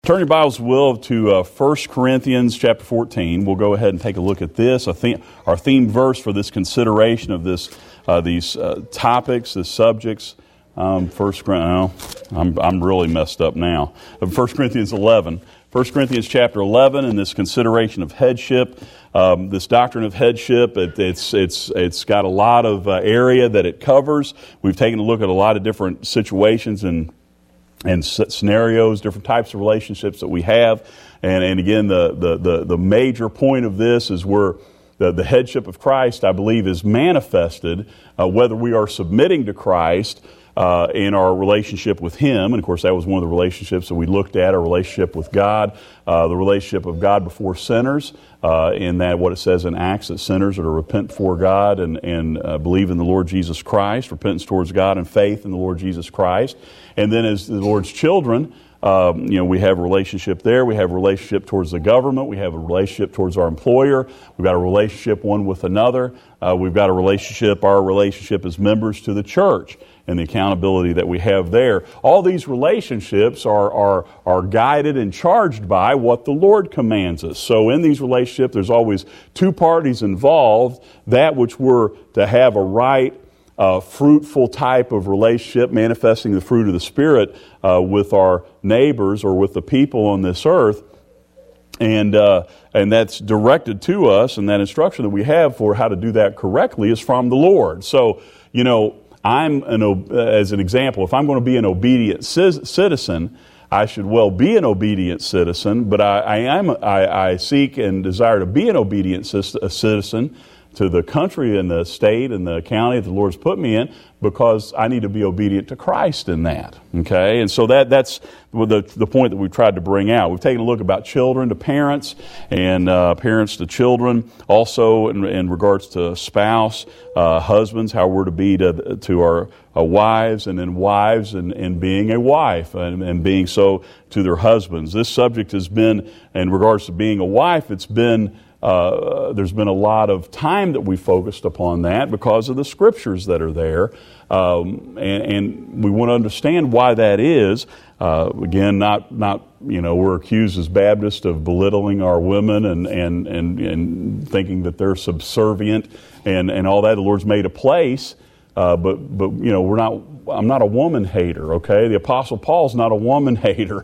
Turn your Bibles, will, to 1 Corinthians chapter 14. We'll go ahead and take a look at this. Our theme verse for this consideration of these topics, the subjects. I'm really messed up now. 1 Corinthians 11. 1 Corinthians chapter 11, and this consideration of headship, this doctrine of headship, it's got a lot of area that it covers. We've taken a look at a lot of different situations and scenarios, different types of relationships that we have. And again, the major point of this is where the headship of Christ, I believe, is manifested, whether we are submitting to Christ in our relationship with Him. And of course, that was one of the relationships that we looked at, our relationship with God, the relationship of God before sinners, in that what it says in Acts, that sinners are to repent before God and believe in the Lord Jesus Christ, repentance towards God and faith in the Lord Jesus Christ. And then as the Lord's children, we have a relationship there. We have a relationship towards the government. We have a relationship towards our employer. We've got a relationship one with another. We've got our relationship as members to the church and the accountability that we have there. All these relationships are guided and charged by what the Lord commands us. So in these relationships, there's always two parties involved, that which we're to have a right, fruitful type of relationship, manifesting the fruit of the Spirit with our neighbors or with the people on this earth. And that's directed to us, and that instruction that we have for how to do that correctly is from the Lord. So, as an example, if I'm going to be an obedient citizen, I should well be an obedient citizen, but I seek and desire to be an obedient citizen to the country and the state and the county that the Lord's put me in, because I need to be obedient to Christ in that. Okay? And so that's the point that we've tried to bring out. We've taken a look about children to parents and parents to children. Also in regards to spouse, husbands, how we're to be to our wives, and then wives and being a wife and being so to their husbands. This subject has been, in regards to being a wife, there's been a lot of time that we focused upon that because of the scriptures that are there. And we want to understand why that is. Again, not we're accused as Baptists of belittling our women and thinking that they're subservient and all that. The Lord's made a place, but I'm not a woman hater. Okay, the Apostle Paul's not a woman hater.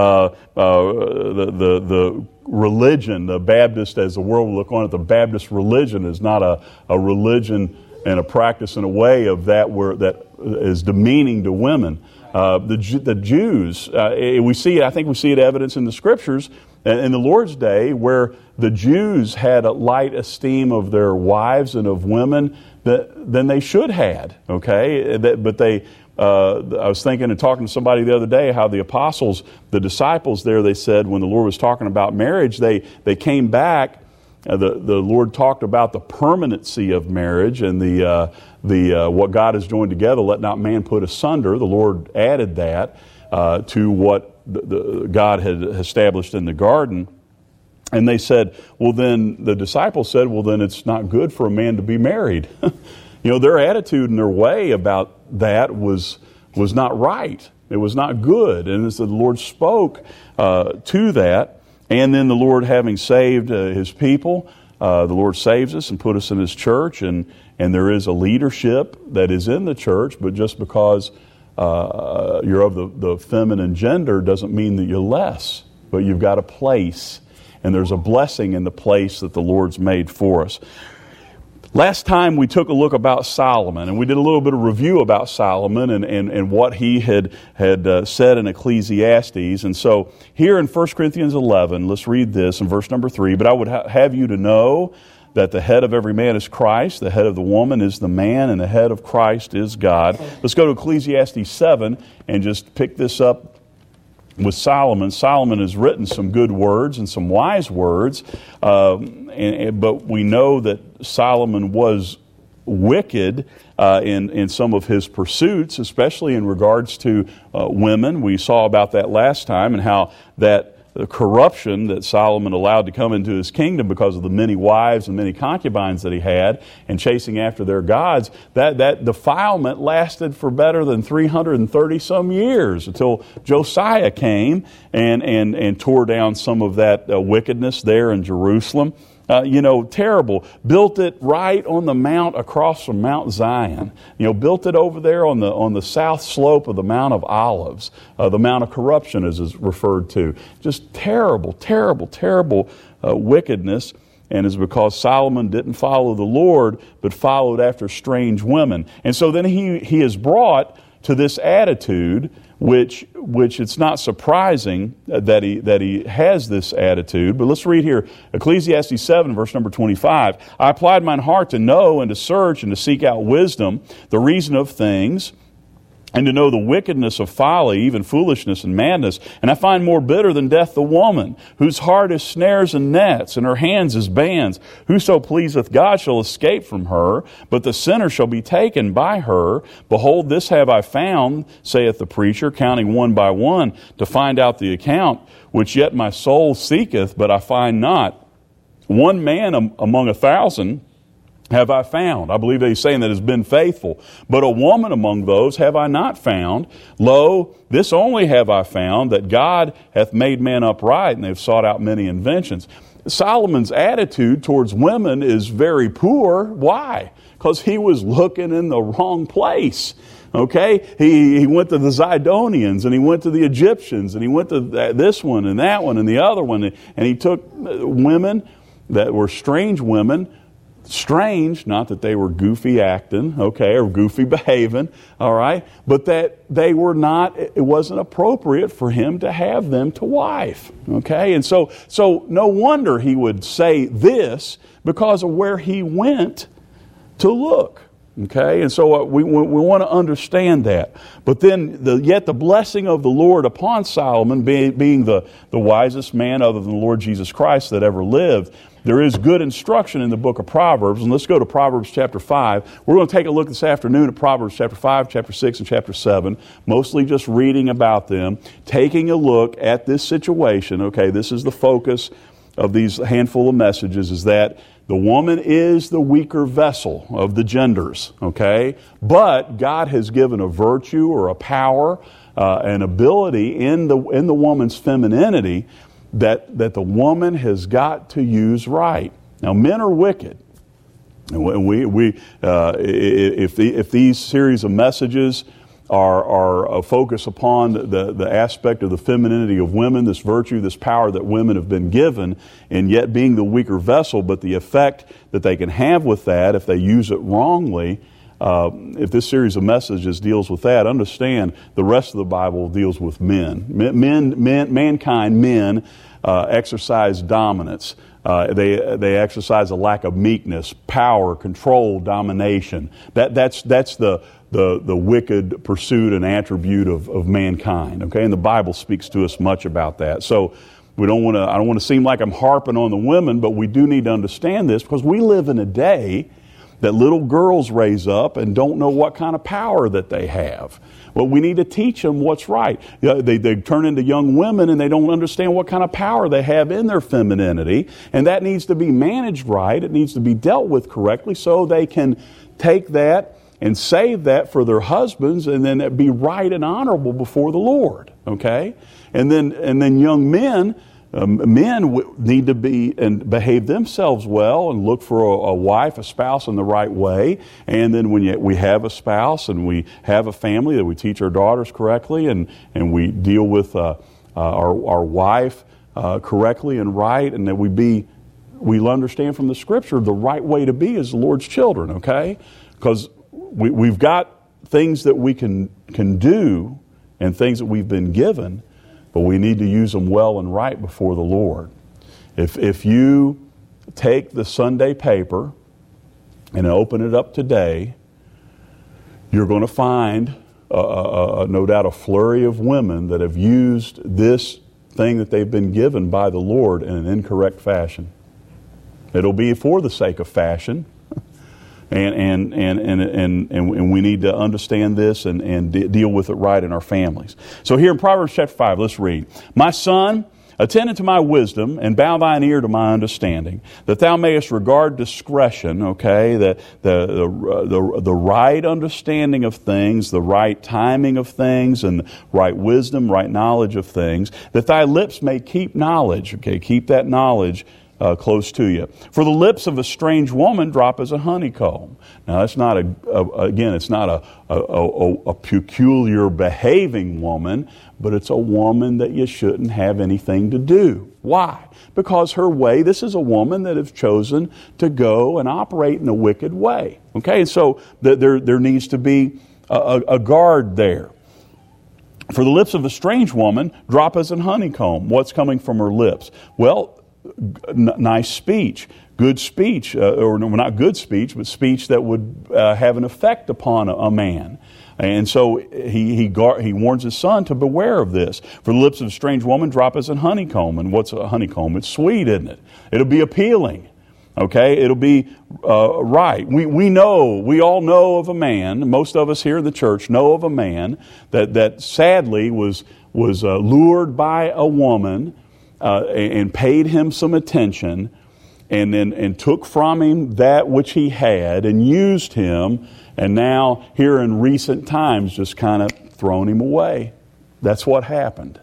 The religion, the Baptist, as the world will look on it, the Baptist religion is not a religion and a practice in a way of that is demeaning to women. The Jews, we see it evidence in the Scriptures in the Lord's day, where the Jews had a light esteem of their wives and of women than they should had. Okay, but they. I was thinking and talking to somebody the other day how the apostles, the disciples there, they said when the Lord was talking about marriage, they came back. The Lord talked about the permanency of marriage and the what God has joined together, let not man put asunder. The Lord added that to what God had established in the garden. And they said, well, then the disciples said, well, then it's not good for a man to be married. Their attitude and their way about that was not right. It was not good. And as the Lord spoke to that, and then the Lord having saved His people, the Lord saves us and put us in His church, and there is a leadership that is in the church, but just because you're of the feminine gender doesn't mean that you're less, but you've got a place, and there's a blessing in the place that the Lord's made for us. Last time we took a look about Solomon, and we did a little bit of review about Solomon and what he had said in Ecclesiastes. And so here in 1 Corinthians 11, let's read this in verse number 3. But I would have you to know that the head of every man is Christ, the head of the woman is the man, and the head of Christ is God. Let's go to Ecclesiastes 7 and just pick this up with Solomon. Solomon has written some good words and some wise words, but we know that Solomon was wicked in some of his pursuits, especially in regards to women. We saw about that last time, and how that the corruption that Solomon allowed to come into his kingdom because of the many wives and many concubines that he had and chasing after their gods, that defilement lasted for better than 330 some years until Josiah came and tore down some of that wickedness there in Jerusalem. Terrible. Built it right on the mount across from Mount Zion. Built it over there on the south slope of the Mount of Olives. The Mount of Corruption, as is referred to. Just terrible, terrible, terrible wickedness. And it's because Solomon didn't follow the Lord, but followed after strange women. And so then he is brought to this attitude, which it's not surprising that he has this attitude. But let's read here, Ecclesiastes 7, verse number 25. I applied mine heart to know and to search and to seek out wisdom, the reason of things, and to know the wickedness of folly, even foolishness and madness. And I find more bitter than death the woman, whose heart is snares and nets, and her hands is bands. Whoso pleaseth God shall escape from her, but the sinner shall be taken by her. Behold, this have I found, saith the preacher, counting one by one, to find out the account, which yet my soul seeketh, but I find not. One man among 1,000 have I found. I believe that he's saying that has been faithful. But a woman among those have I not found. Lo, this only have I found, that God hath made man upright, and they've sought out many inventions. Solomon's attitude towards women is very poor. Why? Because he was looking in the wrong place. Okay? He went to the Zidonians, and he went to the Egyptians, and he went to this one and that one and the other one, and he took women that were strange women. Strange, not that they were goofy acting, okay, or goofy behaving, all right, but that they were not, it wasn't appropriate for him to have them to wife, okay? And so no wonder he would say this, because of where he went to look. Okay, and so we want to understand that. But then, yet the blessing of the Lord upon Solomon, being the wisest man other than the Lord Jesus Christ that ever lived, there is good instruction in the book of Proverbs. And let's go to Proverbs chapter 5. We're going to take a look this afternoon at Proverbs chapter 5, chapter 6, and chapter 7, mostly just reading about them, taking a look at this situation. Okay, this is the focus of these handful of messages, is that the woman is the weaker vessel of the genders, okay? But God has given a virtue or a power, an ability in the woman's femininity that the woman has got to use right. Now, men are wicked. And if these series of messages are a focus upon the aspect of the femininity of women, this virtue, this power that women have been given, and yet being the weaker vessel, but the effect that they can have with that if they use it wrongly. If this series of messages deals with that, understand the rest of the Bible deals with men. Mankind exercise dominance. They exercise a lack of meekness, power, control, domination. That's the wicked pursuit and attribute of mankind. Okay, and the Bible speaks to us much about that. So I don't want to seem like I'm harping on the women, but we do need to understand this, because we live in a day that little girls raise up and don't know what kind of power that they have. Well, we need to teach them what's right. They turn into young women and they don't understand what kind of power they have in their femininity, and that needs to be managed right. It needs to be dealt with correctly so they can take that and save that for their husbands, and then be right and honorable before the Lord. Okay, and then young men. Men need to be and behave themselves well and look for a wife, a spouse in the right way. And then when we have a spouse and we have a family, that we teach our daughters correctly, and we deal with our wife correctly and right, and that we understand from the Scripture the right way to be as the Lord's children. Okay, because we've got things that we can do and things that we've been given, but we need to use them well and right before the Lord. If you take the Sunday paper and open it up today, you're going to find, no doubt, a flurry of women that have used this thing that they've been given by the Lord in an incorrect fashion. It'll be for the sake of fashion. And we need to understand this and deal with it right in our families. So here in Proverbs chapter 5, let's read. My son, Attend unto my wisdom, and bow thine ear to my understanding, that thou mayest regard discretion, okay, the right understanding of things, the right timing of things, and right wisdom, right knowledge of things, that thy lips may keep knowledge, okay, keep that knowledge close to you. For the lips of a strange woman drop as a honeycomb. Now, that's not it's not a peculiar behaving woman, but it's a woman that you shouldn't have anything to do. Why? Because her way, this is a woman that has chosen to go and operate in a wicked way. Okay, and so there needs to be a guard there. For the lips of a strange woman drop as an honeycomb. What's coming from her lips? Well, nice speech, good speech, or not good speech, but speech that would have an effect upon a man. And so he warns his son to beware of this. For the lips of a strange woman drop as a honeycomb. And what's a honeycomb? It's sweet, isn't it? It'll be appealing. Okay, it'll be right. We all know of a man, most of us here in the church know of a man that sadly was lured by a woman and paid him some attention, and took from him that which he had and used him, and now here in recent times just kind of thrown him away. That's what happened.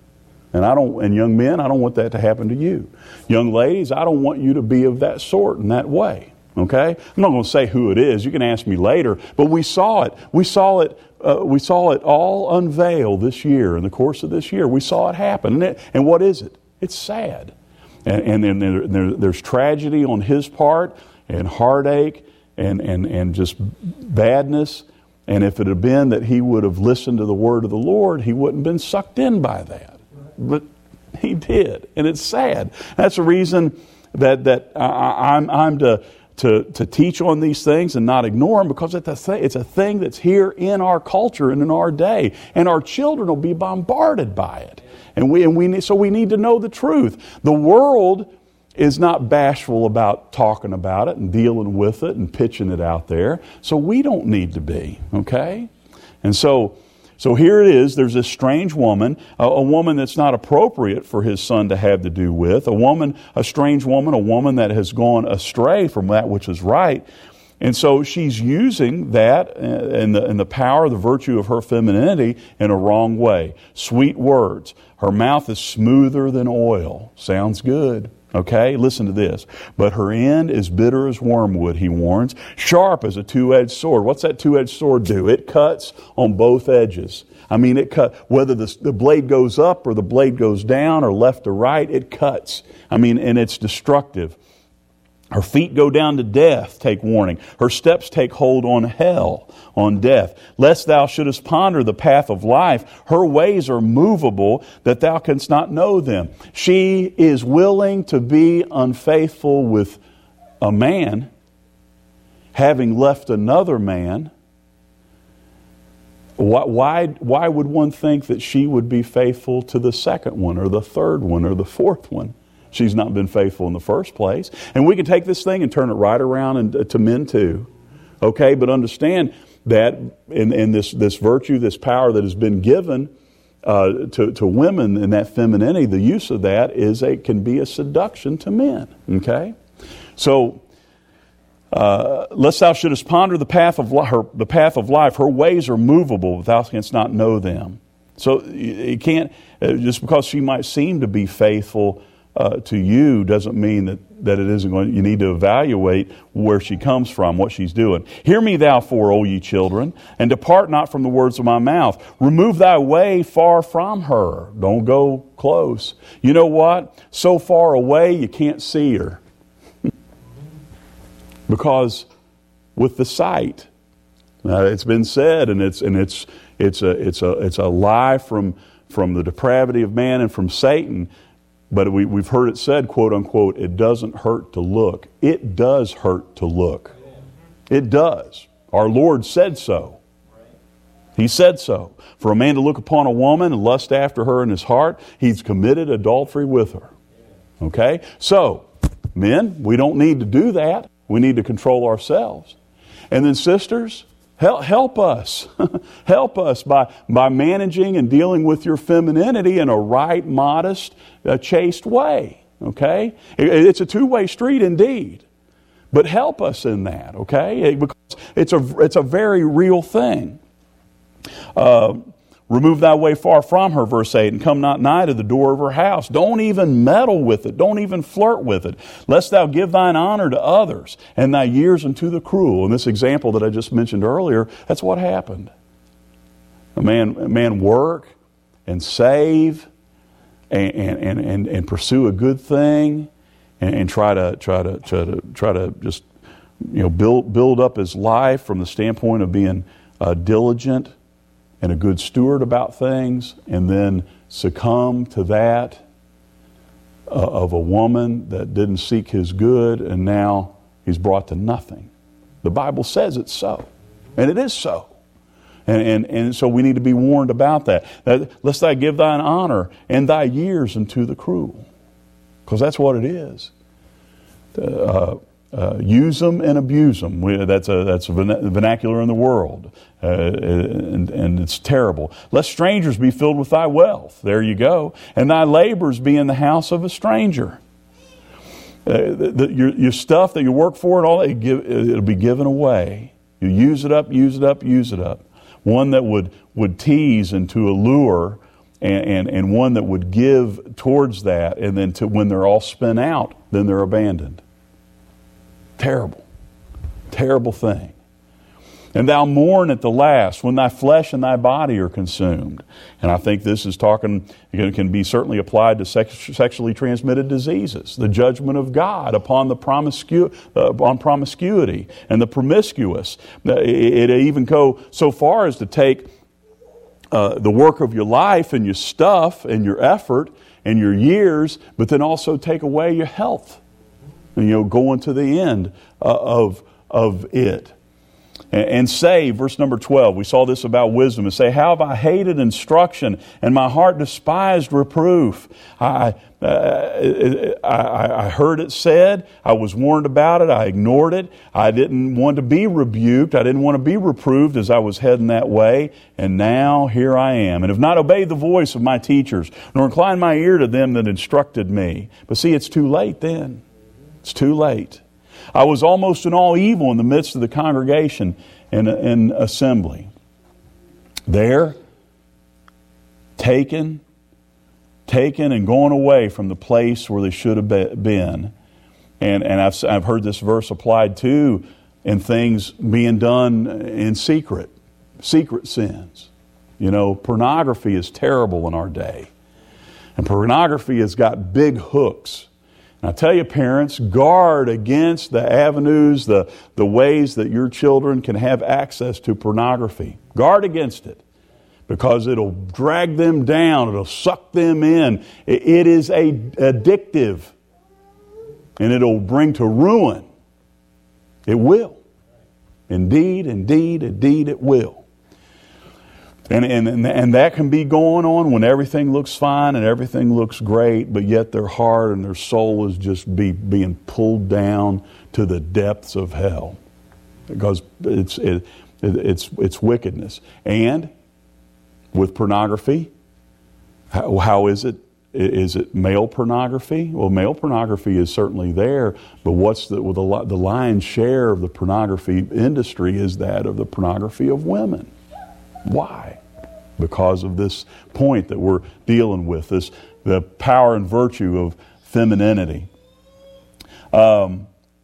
And young men, I don't want that to happen to you. Young ladies, I don't want you to be of that sort in that way. Okay? I'm not going to say who it is. You can ask me later. But we saw it. We saw it all unveil this year, in the course of this year. We saw it happen. And what is it? It's sad. And there's tragedy on his part, and heartache, and just badness. And if it had been that he would have listened to the word of the Lord, he wouldn't have been sucked in by that. But he did, and it's sad. That's the reason that I'm to teach on these things and not ignore them, because it's a thing that's here in our culture and in our day, and our children will be bombarded by it. And we need to know the truth. The world is not bashful about talking about it and dealing with it and pitching it out there. So we don't need to be, okay? And so here it is. There's this strange woman, a woman that's not appropriate for his son to have to do with, a strange woman, a woman that has gone astray from that which is right. And so she's using that and the power, the virtue of her femininity in a wrong way. Sweet words. Her mouth is smoother than oil. Sounds good. Okay, listen to this. But her end is bitter as wormwood, he warns, sharp as a two-edged sword. What's that two-edged sword do? It cuts on both edges. I mean, whether the blade goes up or the blade goes down or left or right, it cuts. I mean, and it's destructive. Her feet go down to death, take warning. Her steps take hold on hell, on death. Lest thou shouldest ponder the path of life, her ways are movable, that thou canst not know them. She is willing to be unfaithful with a man, having left another man. Why would one think that she would be faithful to the second one or the third one or the fourth one? She's not been faithful in the first place. And we can take this thing and turn it right around to men too. Okay, but understand that in this virtue, this power that has been given to women in that femininity, the use of that can be a seduction to men. Okay? So, lest thou shouldest ponder the path of life, her ways are movable, but thou canst not know them. So you can't, just because she might seem to be faithful to you doesn't mean that it isn't going. You need to evaluate where she comes from, what she's doing. Hear me therefore, O ye children, and depart not from the words of my mouth. Remove thy way far from her. Don't go close. You know what? So far away you can't see her. Because with the sight, it's been said, and it's a lie from the depravity of man and from Satan. But we've heard it said, quote unquote, it doesn't hurt to look. It does hurt to look. It does. Our Lord said so. He said so. For a man to look upon a woman and lust after her in his heart, he's committed adultery with her. Okay? So, men, we don't need to do that. We need to control ourselves. And then sisters, Help us. Help us by managing and dealing with your femininity in a right, modest, chaste way. Okay? It's a two-way street indeed. But help us in that, okay? Because it's a very real thing. Remove thy way far from her, verse 8, and come not nigh to the door of her house. Don't even meddle with it. Don't even flirt with it. Lest thou give thine honor to others, and thy years unto the cruel. In this example that I just mentioned earlier, that's what happened. A man work and save and pursue a good thing and try to just build up his life from the standpoint of being diligent and a good steward about things, and then succumb to that of a woman that didn't seek his good, and now he's brought to nothing. The Bible says it's so, and it is so. And so we need to be warned about that. Lest thou give thine honor and thy years unto the cruel. Because that's what it is. Use them and abuse them. That's a vernacular in the world. And it's terrible. Lest strangers be filled with thy wealth. There you go. And thy labors be in the house of a stranger. Your stuff that you work for and all that, it'll be given away. You use it up, use it up, use it up. One that would tease and to allure, and one that would give towards that, and then when they're all spent out, then they're abandoned. Terrible. Terrible thing. And thou mourn at the last, when thy flesh and thy body are consumed. And I think this is can be certainly applied to sexually transmitted diseases. The judgment of God upon the promiscuity and the promiscuous. It even go so far as to take the work of your life and your stuff and your effort and your years, but then also take away your health. And, going to the end of it. And say, verse number 12, we saw this about wisdom, and say, how have I hated instruction, and my heart despised reproof. I heard it said, I was warned about it, I ignored it, I didn't want to be rebuked, I didn't want to be reproved as I was heading that way, and now here I am, and have not obeyed the voice of my teachers, nor inclined my ear to them that instructed me. But see, it's too late then. It's too late. I was almost in all evil in the midst of the congregation in assembly. There, taken and going away from the place where they should have been. And I've heard this verse applied too in things being done in secret sins. Pornography is terrible in our day. And pornography has got big hooks. And I tell you, parents, guard against the avenues, the ways that your children can have access to pornography. Guard against it, because it'll drag them down. It'll suck them in. It is addictive, and it'll bring to ruin. It will. Indeed, it will. And that can be going on when everything looks fine and everything looks great, but yet their heart and their soul is just being pulled down to the depths of hell, because it's wickedness. And with pornography, how is it? Is it male pornography? Well, male pornography is certainly there, but the lion's share of the pornography industry is that of the pornography of women. Why? Because of this point that we're dealing with, the power and virtue of femininity. Verse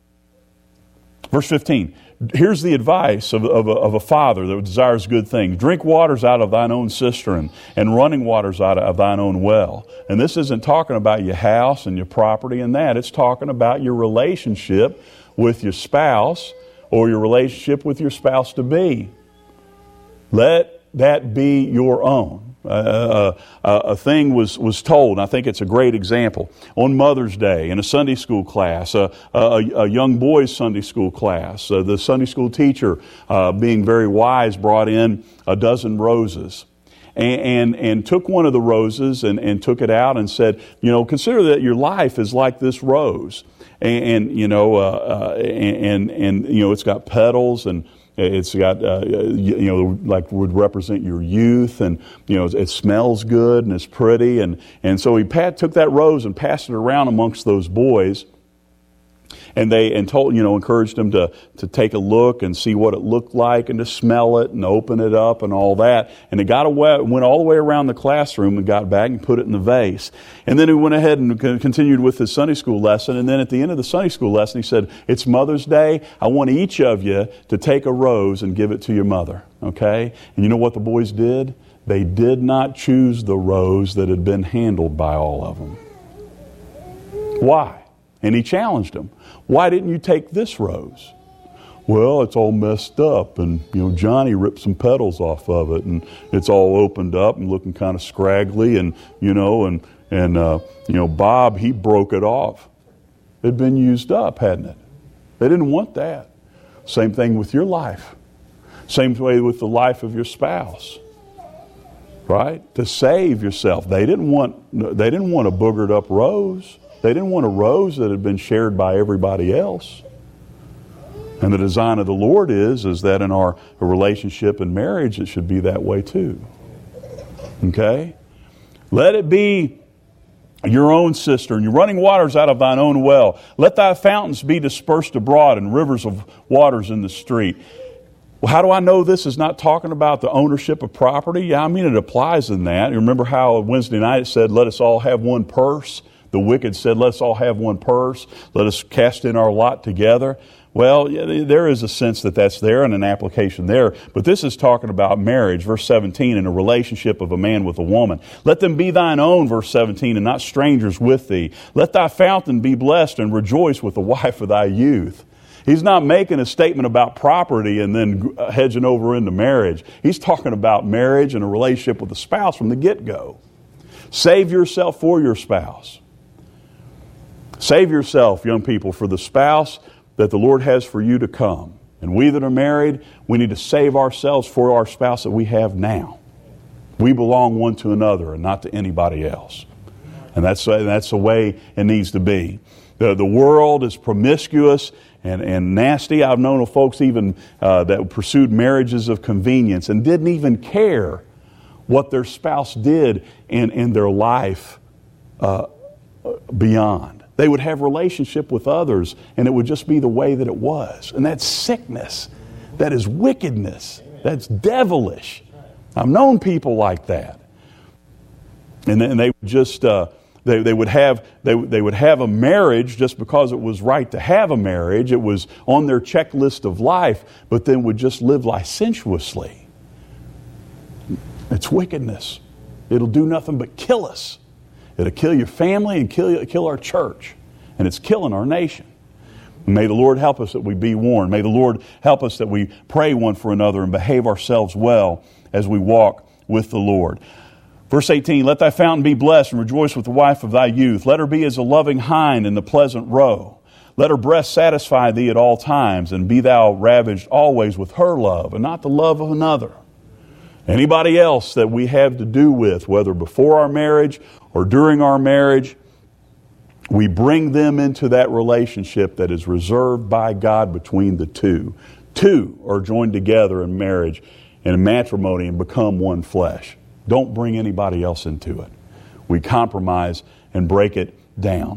15. Here's the advice of a father that desires good things. Drink waters out of thine own cistern, and running waters out of thine own well. And this isn't talking about your house and your property and that. It's talking about your relationship with your spouse, or your relationship with your spouse-to-be. Let that be your own. A thing was told, and I think it's a great example, on Mother's Day in a Sunday school class, a young boy's Sunday school class. The Sunday school teacher, being very wise, brought in a dozen roses. And took one of the roses and took it out and said, consider that your life is like this rose. It's got petals and It's got, like would represent your youth, and it smells good and it's pretty, and so he took that rose and passed it around amongst those boys, and encouraged them to take a look and see what it looked like, and to smell it and open it up and all that. And it went all the way around the classroom and got back and put it in the vase. And then he went ahead and continued with his Sunday school lesson. And then at the end of the Sunday school lesson, he said, "It's Mother's Day. I want each of you to take a rose and give it to your mother." Okay? And you know what the boys did? They did not choose the rose that had been handled by all of them. Why? And he challenged them. "Why didn't you take this rose?" "Well, it's all messed up, and Johnny ripped some petals off of it, and it's all opened up and looking kind of scraggly, and Bob, he broke it off." It had been used up, hadn't it? They didn't want that. Same thing with your life. Same way with the life of your spouse. Right? To save yourself. They didn't want a boogered up rose. They didn't want a rose that had been shared by everybody else. And the design of the Lord is that in our relationship and marriage, it should be that way too. Okay? "Let it be your own cistern, your running waters out of thine own well. Let thy fountains be dispersed abroad, and rivers of waters in the street." Well, how do I know this is not talking about the ownership of property? Yeah, I mean, it applies in that. You remember how Wednesday night it said, "Let us all have one purse." The wicked said, "Let's all have one purse. Let us cast in our lot together." Well, there is a sense that that's there and an application there. But this is talking about marriage, verse 17, in a relationship of a man with a woman. "Let them be thine own," verse 17, "and not strangers with thee. Let thy fountain be blessed, and rejoice with the wife of thy youth." He's not making a statement about property and then hedging over into marriage. He's talking about marriage and a relationship with a spouse from the get-go. Save yourself for your spouse. Save yourself, young people, for the spouse that the Lord has for you to come. And we that are married, we need to save ourselves for our spouse that we have now. We belong one to another and not to anybody else. And that's the way it needs to be. The world is promiscuous and nasty. I've known of folks even that pursued marriages of convenience and didn't even care what their spouse did in their life beyond. They would have relationship with others, and it would just be the way that it was. And that's sickness. That is wickedness. That's devilish. I've known people like that. And they would just they would have a marriage just because it was right to have a marriage. It was on their checklist of life, but then would just live licentiously. It's wickedness. It'll do nothing but kill us. It'll kill your family and kill our church. And it's killing our nation. May the Lord help us that we be warned. May the Lord help us that we pray one for another and behave ourselves well as we walk with the Lord. Verse 18, "Let thy fountain be blessed, and rejoice with the wife of thy youth. Let her be as a loving hind in the pleasant roe. Let her breast satisfy thee at all times, and be thou ravaged always with her love, and not the love of another." Anybody else that we have to do with, whether before our marriage or during our marriage, we bring them into that relationship that is reserved by God between the two. Two are joined together in marriage and in matrimony and become one flesh. Don't bring anybody else into it. We compromise and break it down.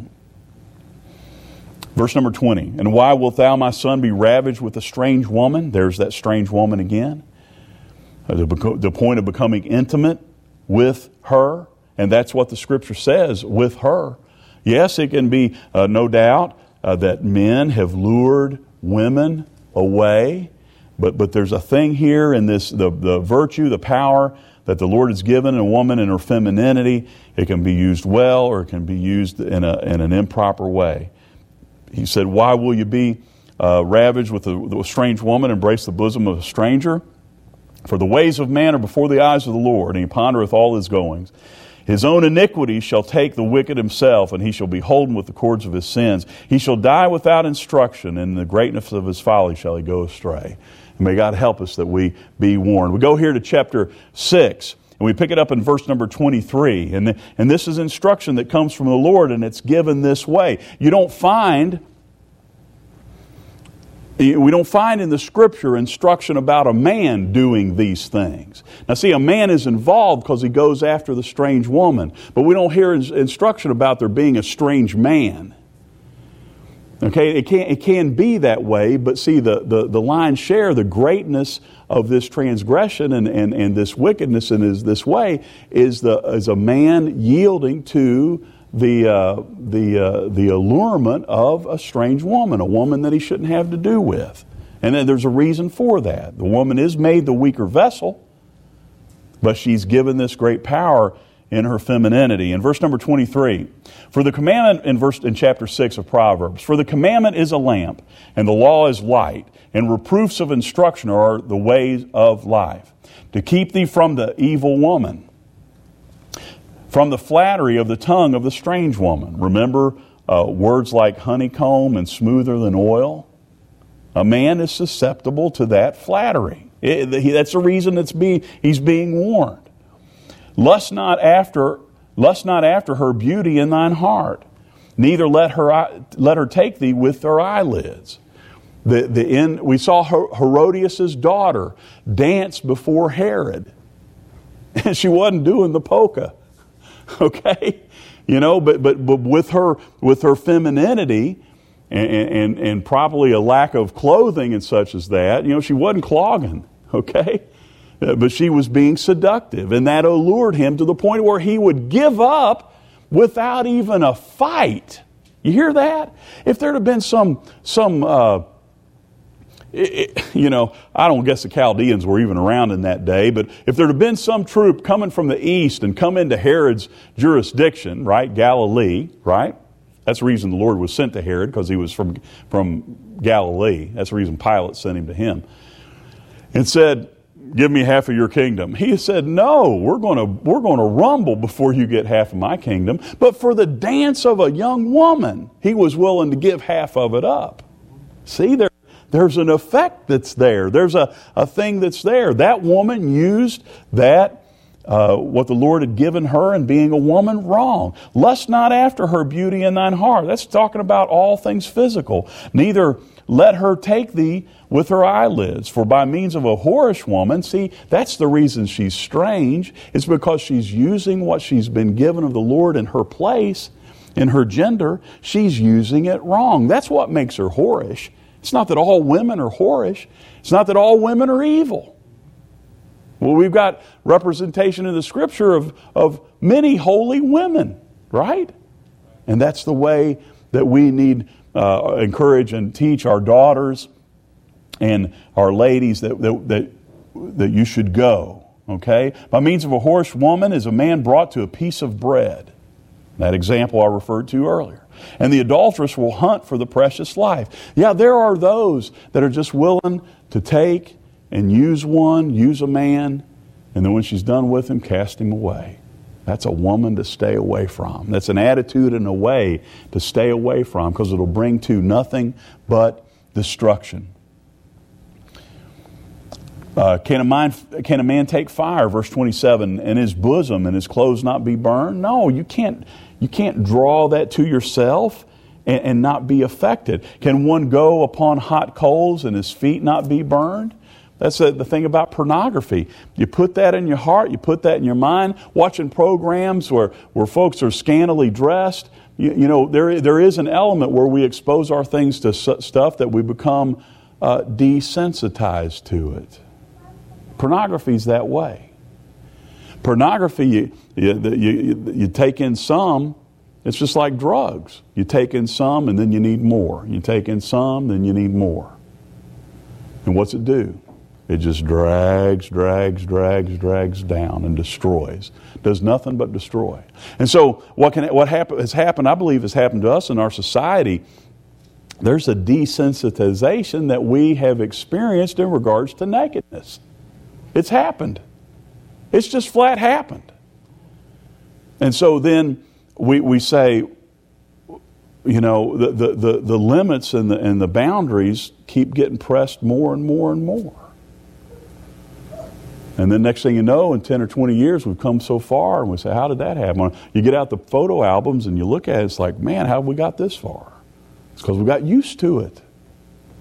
Verse number 20, "And why wilt thou, my son, be ravaged with a strange woman?" There's that strange woman again. The point of becoming intimate with her, and that's what the Scripture says, with her. Yes, it can be no doubt that men have lured women away, but there's a thing here in this, the virtue, the power that the Lord has given a woman in her femininity. It can be used well, or it can be used in an improper way. He said, "Why will you be ravaged with a strange woman, embrace the bosom of a stranger? For the ways of man are before the eyes of the Lord, and he pondereth all his goings. His own iniquity shall take the wicked himself, and he shall be holden with the cords of his sins. He shall die without instruction, and in the greatness of his folly shall he go astray." And may God help us that we be warned. We go here to chapter 6, and we pick it up in verse number 23. And this is instruction that comes from the Lord, and it's given this way. You don't find We don't find in the Scripture instruction about a man doing these things. Now see, a man is involved because he goes after the strange woman, but we don't hear instruction about there being a strange man. Okay, it can be that way, but see, the lion's share, the greatness of this transgression and this wickedness in this way is a man yielding to the allurement of a strange woman, a woman that he shouldn't have to do with. And then there's a reason for that. The woman is made the weaker vessel, but she's given this great power in her femininity. In verse number 23, for the commandment in chapter 6 of Proverbs, for the commandment is a lamp, and the law is light, and reproofs of instruction are the ways of life, to keep thee from the evil woman, from the flattery of the tongue of the strange woman. Remember words like honeycomb and smoother than oil? A man is susceptible to that flattery. That's the reason he's being warned. Lust not after her beauty in thine heart, neither let her take thee with her eyelids. We saw Herodias' daughter dance before Herod, and she wasn't doing the polka, okay? But with her femininity and probably a lack of clothing and such as that, she wasn't clogging, okay? But she was being seductive, and that allured him to the point where he would give up without even a fight. You hear that? If there'd have been I don't guess the Chaldeans were even around in that day, but if there'd have been some troop coming from the east and come into Herod's jurisdiction, right, Galilee, right? That's the reason the Lord was sent to Herod, because he was from Galilee. That's the reason Pilate sent him to him. And said, give me half of your kingdom. He said, no, we're going to rumble before you get half of my kingdom. But for the dance of a young woman, he was willing to give half of it up. See, there's an effect that's there. There's a thing that's there. That woman used that, what the Lord had given her and being a woman, wrong. Lust not after her beauty in thine heart. That's talking about all things physical. Neither let her take thee with her eyelids. For by means of a whorish woman, see, that's the reason she's strange. It's because she's using what she's been given of the Lord in her place, in her gender. She's using it wrong. That's what makes her whorish. It's not that all women are whorish. It's not that all women are evil. Well, we've got representation in the Scripture of many holy women, right? And that's the way that we need encourage and teach our daughters and our ladies that you should go. Okay? By means of a whorish woman is a man brought to a piece of bread. That example I referred to earlier. And the adulteress will hunt for the precious life. Yeah, there are those that are just willing to take and use a man, and then when she's done with him, cast him away. That's a woman to stay away from. That's an attitude and a way to stay away from, because it'll bring to nothing but destruction. Can a man take fire, verse 27, in his bosom and his clothes not be burned? No, you can't draw that to yourself and not be affected. Can one go upon hot coals and his feet not be burned? That's the thing about pornography. You put that in your heart, you put that in your mind, watching programs where folks are scantily dressed. There is an element where we expose our things to stuff that we become desensitized to it. Pornography's that way. Pornography, you take in some, it's just like drugs. You take in some and then you need more. You take in some, then you need more. And what's it do? It just drags down and destroys. Does nothing but destroy. And so what has happened, I believe has happened to us in our society. There's a desensitization that we have experienced in regards to nakedness. It's happened. It's just flat happened. And so then we say, the limits and the boundaries keep getting pressed more and more and more. And then next thing you know, in 10 or 20 years, we've come so far, and we say, how did that happen? You get out the photo albums and you look at it, it's like, man, how have we got this far? It's because we got used to it.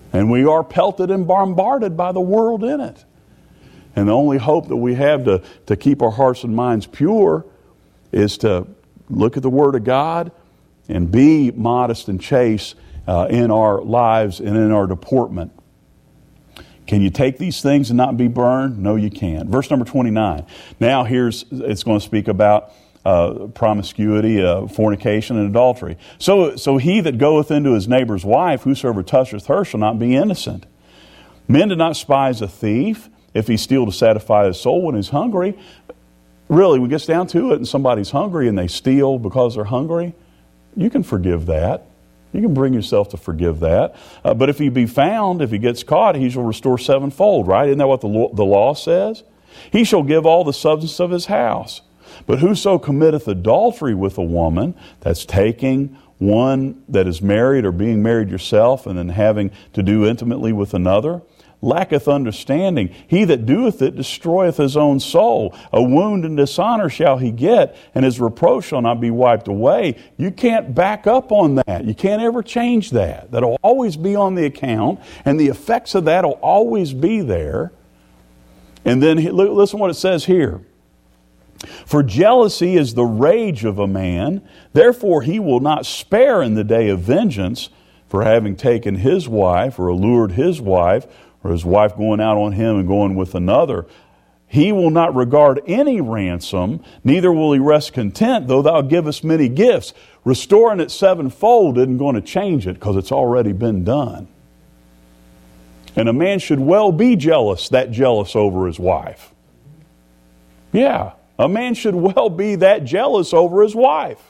And we are pelted and bombarded by the world in it. And the only hope that we have to keep our hearts and minds pure is to look at the Word of God and be modest and chaste in our lives and in our deportment. Can you take these things and not be burned? No, you can't. Verse number 29. Now it's going to speak about promiscuity, fornication, and adultery. So he that goeth into his neighbor's wife, whosoever toucheth her, shall not be innocent. Men do not despise a thief, if he steal to satisfy his soul when he's hungry. Really, when it gets down to it and somebody's hungry and they steal because they're hungry, you can forgive that. You can bring yourself to forgive that. But if he be found, if he gets caught, he shall restore sevenfold, right? Isn't that what the law says? He shall give all the substance of his house. But whoso committeth adultery with a woman, that's taking one that is married or being married yourself and then having to do intimately with another, lacketh understanding. He that doeth it destroyeth his own soul. A wound and dishonor shall he get, and his reproach shall not be wiped away. You can't back up on that. You can't ever change that. That'll always be on the account, and the effects of that will always be there. And then listen what it says here. For jealousy is the rage of a man, therefore he will not spare in the day of vengeance, for having taken his wife or allured his wife, or his wife going out on him and going with another, he will not regard any ransom, neither will he rest content, though thou givest many gifts. Restoring it sevenfold isn't going to change it, because it's already been done. And a man should well be jealous over his wife. Yeah, a man should well be that jealous over his wife.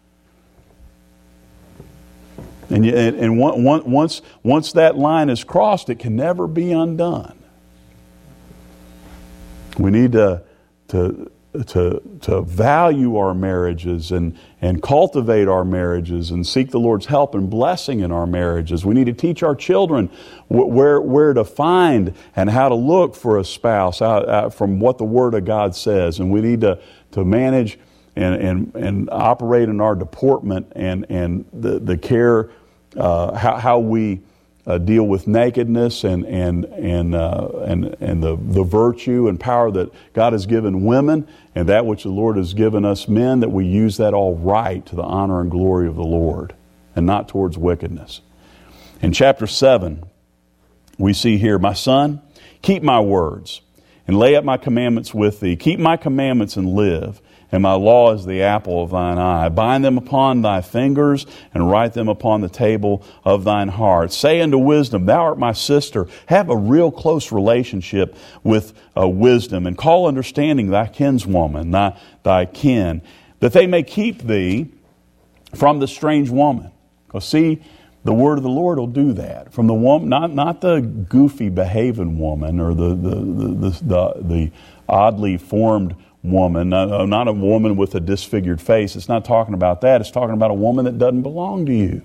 And once that line is crossed, it can never be undone. We need to value our marriages and cultivate our marriages and seek the Lord's help and blessing in our marriages. We need to teach our children where to find and how to look for a spouse from what the Word of God says. And we need to manage and operate in our deportment and the care, how we deal with nakedness and the virtue and power that God has given women, and that which the Lord has given us men, that we use that all right to the honor and glory of the Lord and not towards wickedness. In chapter 7, we see here, my son, keep my words and lay up my commandments with thee. Keep my commandments and live. And my law is the apple of thine eye. Bind them upon thy fingers, and write them upon the table of thine heart. Say unto wisdom, thou art my sister. Have a real close relationship with wisdom, and call understanding thy kinswoman, thy kin, that they may keep thee from the strange woman. Because see, the word of the Lord will do that. From the woman, not the goofy behaving woman or the oddly formed woman, not a woman with a disfigured face. It's not talking about that. It's talking about a woman that doesn't belong to you.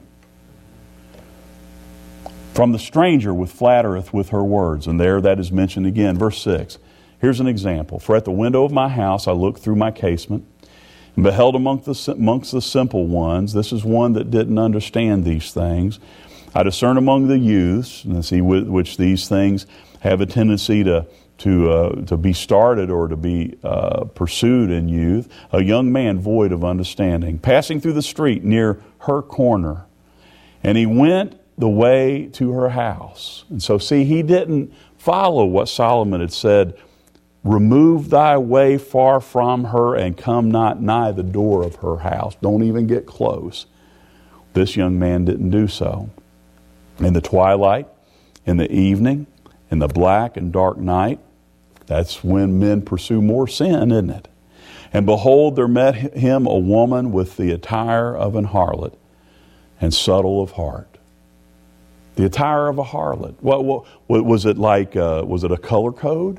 From the stranger which flattereth with her words. And there that is mentioned again. Verse 6. Here's an example. For at the window of my house I looked through my casement, and beheld amongst the simple ones. This is one that didn't understand these things. I discern among the youths, and see which these things have a tendency to be started or to be pursued in youth, a young man void of understanding, passing through the street near her corner. And he went the way to her house. And so see, he didn't follow what Solomon had said, remove thy way far from her and come not nigh the door of her house. Don't even get close. This young man didn't do so. In the twilight, in the evening, in the black and dark night, that's when men pursue more sin, isn't it? And behold, there met him a woman with the attire of an harlot and subtle of heart. The attire of a harlot. What was it like? Was it a color code?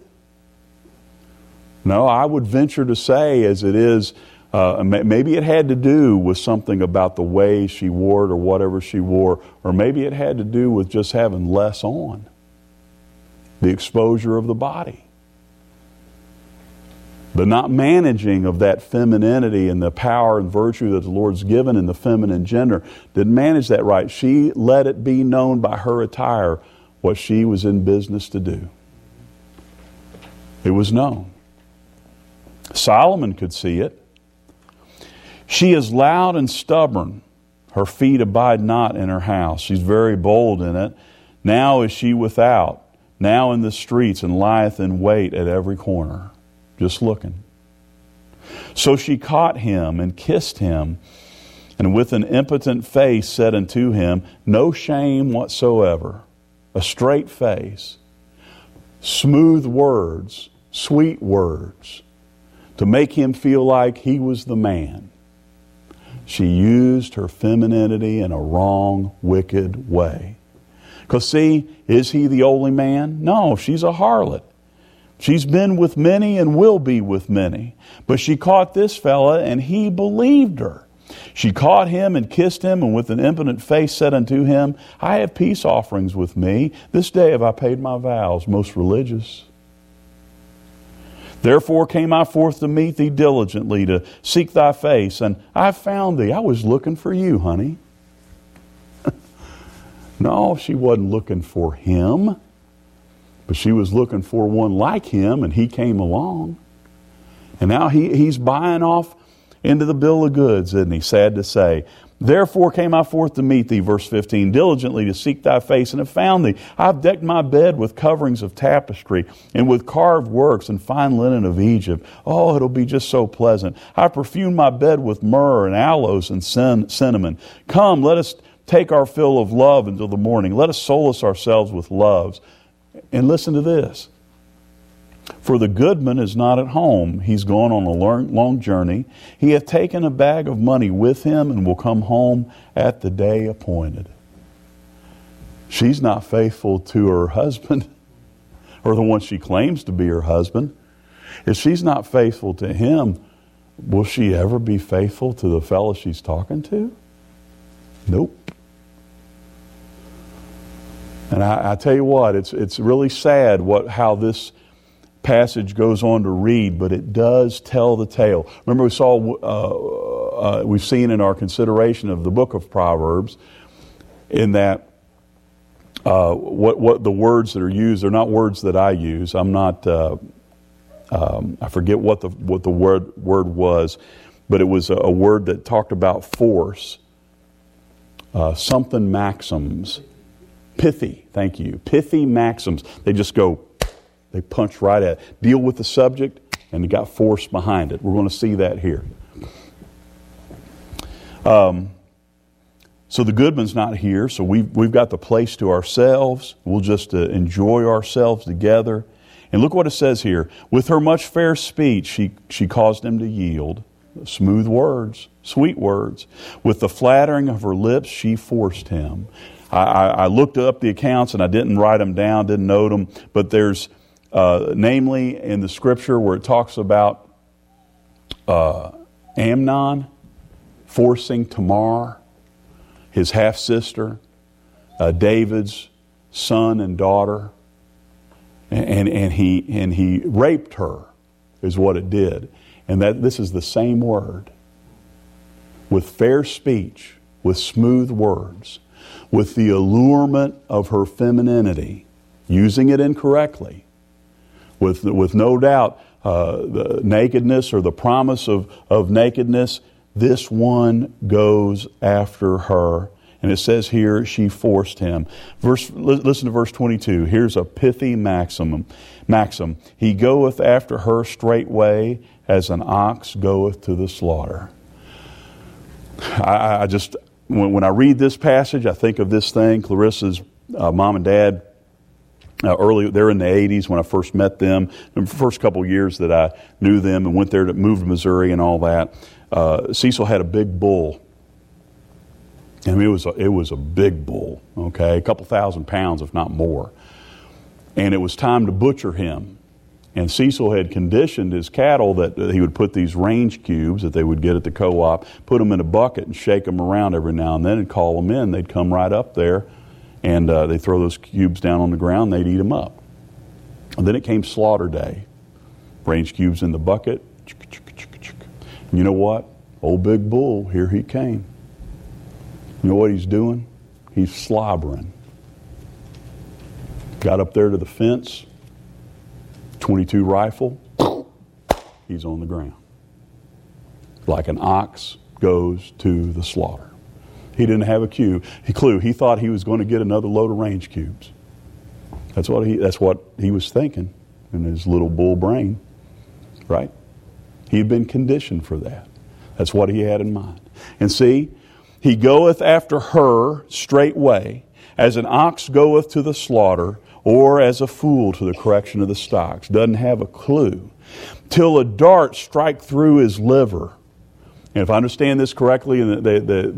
No, I would venture to say, as it is, maybe it had to do with something about the way she wore it or whatever she wore, or maybe it had to do with just having less on. The exposure of the body. The not managing of that femininity and the power and virtue that the Lord's given in the feminine gender, didn't manage that right. She let it be known by her attire what she was in business to do. It was known. Solomon could see it. She is loud and stubborn. Her feet abide not in her house. She's very bold in it. Now is she without, now in the streets, and lieth in wait at every corner, just looking. So she caught him and kissed him, and with an impotent face said unto him, no shame whatsoever, a straight face, smooth words, sweet words, to make him feel like he was the man. She used her femininity in a wrong, wicked way. Because see, is he the only man? No, she's a harlot. She's been with many and will be with many. But she caught this fella and he believed her. She caught him and kissed him, and with an impotent face said unto him, I have peace offerings with me. This day have I paid my vows. Most religious. Therefore came I forth to meet thee diligently, to seek thy face, and I found thee. I was looking for you, honey. No, she wasn't looking for him, but she was looking for one like him, and he came along. And now he's buying off into the bill of goods, isn't he? Sad to say. Therefore came I forth to meet thee, verse 15, diligently to seek thy face, and have found thee. I have decked my bed with coverings of tapestry, and with carved works and fine linen of Egypt. Oh, it'll be just so pleasant. I perfumed my bed with myrrh and aloes and cinnamon. Come, let us take our fill of love until the morning. Let us solace ourselves with loves. And listen to this. For the goodman is not at home. He's gone on a long journey. He hath taken a bag of money with him, and will come home at the day appointed. She's not faithful to her husband, or the one she claims to be her husband. If she's not faithful to him, will she ever be faithful to the fellow she's talking to? Nope. And I tell you what, it's really sad how this passage goes on to read, but it does tell the tale. Remember, we've seen in our consideration of the book of Proverbs, in that what the words that are used, they're not words that I use. I'm not. I forget what the word was, but it was a word that talked about force. Something maxims. Pithy, thank you. Pithy maxims. They just go, they punch right at it. Deal with the subject, and you got force behind it. We're going to see that here. So the goodman's not here, so we've got the place to ourselves. We'll just enjoy ourselves together. And look what it says here. With her much fair speech, she caused him to yield. Smooth words, sweet words. With the flattering of her lips, she forced him. I looked up the accounts, and I didn't write them down, didn't note them, but there's namely in the scripture where it talks about Amnon forcing Tamar, his half-sister, David's son and daughter, and he raped her, is what it did. And that this is the same word. With fair speech, with smooth words, with the allurement of her femininity, using it incorrectly, with no doubt the nakedness or the promise of nakedness, this one goes after her. And it says here, she forced him. Listen to verse 22. Here's a pithy maxim. He goeth after her straightway as an ox goeth to the slaughter. I just, when I read this passage, I think of this thing. Clarissa's mom and dad, early, they're in the 80s when I first met them. The first couple of years that I knew them and went there to move to Missouri and all that. Cecil had a big bull. I mean, it was a big bull, okay, a couple 1,000 pounds, if not more. And it was time to butcher him. And Cecil had conditioned his cattle that he would put these range cubes that they would get at the co-op, put them in a bucket and shake them around every now and then and call them in. They'd come right up there, and they'd throw those cubes down on the ground, and they'd eat them up. And then it came slaughter day. Range cubes in the bucket. And you know what? Old Big Bull, here he came. You know what he's doing? He's slobbering. got up there to the fence, 22 rifle, he's on the ground. Like an ox goes to the slaughter. He didn't have a clue. He thought he was going to get another load of range cubes. That's what he was thinking in his little bull brain, right? He had been conditioned for that. That's what he had in mind. And see, he goeth after her straightway, as an ox goeth to the slaughter, or as a fool to the correction of the stocks. Doesn't have a clue. Till a dart strike through his liver. And if I understand this correctly, and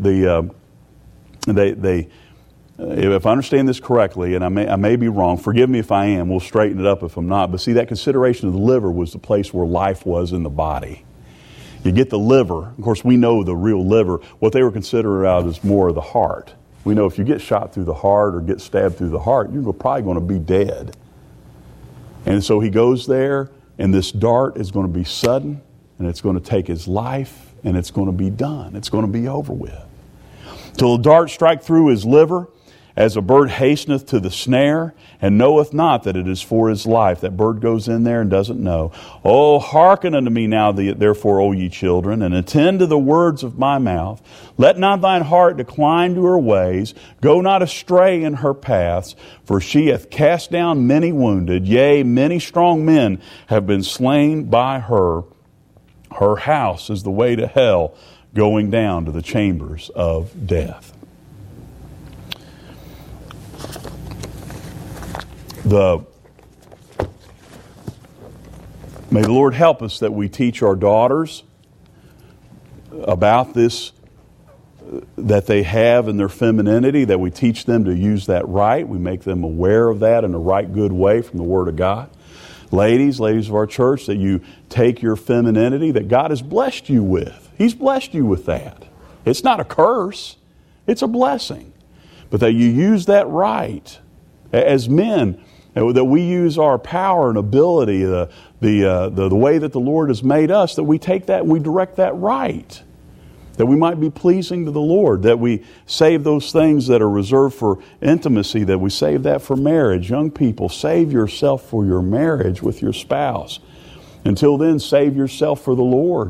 if I understand this correctly, and I may be wrong, forgive me if I am, we'll straighten it up if I'm not. But see, that consideration of the liver was the place where life was in the body. You get the liver. Of course, we know the real liver. What they were considering out is more of the heart. We know if you get shot through the heart or get stabbed through the heart, you're probably going to be dead. And so he goes there, and this dart is going to be sudden, and it's going to take his life, and it's going to be done. It's going to be over with. Till the dart strike through his liver, as a bird hasteneth to the snare, and knoweth not that it is for his life. That bird goes in there and doesn't know. Oh, hearken unto me now, therefore, O ye children, and attend to the words of my mouth. Let not thine heart decline to her ways. Go not astray in her paths, for she hath cast down many wounded. Yea, many strong men have been slain by her. Her house is the way to hell, going down to the chambers of death. May the Lord help us that we teach our daughters about this that they have in their femininity, that we teach them to use that right. We make them aware of that in a right, good way from the Word of God. Ladies of our church, that you take your femininity that God has blessed you with. He's blessed you with that. It's not a curse. It's a blessing. But that you use that right. As men, that we use our power and ability, the way that the Lord has made us, that we take that and we direct that right. That we might be pleasing to the Lord, that we save those things that are reserved for intimacy, that we save that for marriage. Young people, save yourself for your marriage with your spouse. Until then, save yourself for the Lord.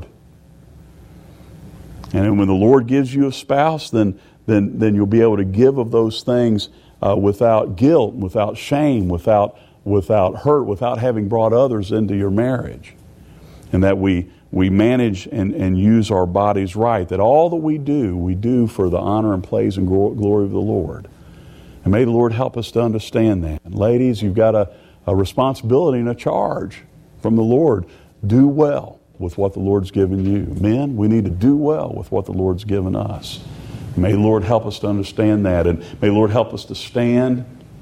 And when the Lord gives you a spouse, then you'll be able to give of those things without guilt, without shame, without hurt, without having brought others into your marriage. And that we manage and use our bodies right. That all that we do for the honor and praise and glory of the Lord. And may the Lord help us to understand that. And ladies, you've got a responsibility and a charge from the Lord. Do well with what the Lord's given you. Men, we need to do well with what the Lord's given us. May the Lord help us to understand that, and may the Lord help us to stand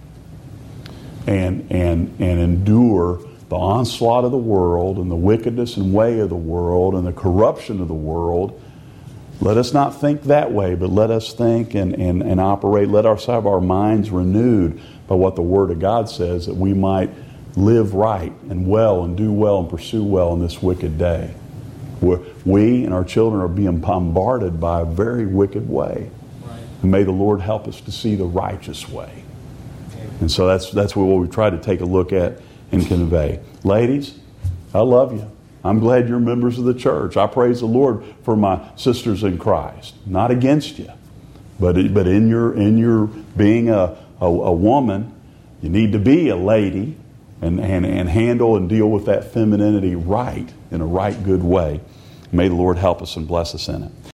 and endure the onslaught of the world and the wickedness and way of the world and the corruption of the world. Let us not think that way, but let us think and operate. Let us have our minds renewed by what the Word of God says, that we might live right and well and do well and pursue well in this wicked day. We and our children are being bombarded by a very wicked way. Right. And may the Lord help us to see the righteous way. Okay. And so that's what we try to take a look at and convey. Ladies, I love you. I'm glad you're members of the church. I praise the Lord for my sisters in Christ. Not against you, but in your being a woman, you need to be a lady and handle and deal with that femininity right, in a right, good way. May the Lord help us and bless us in it.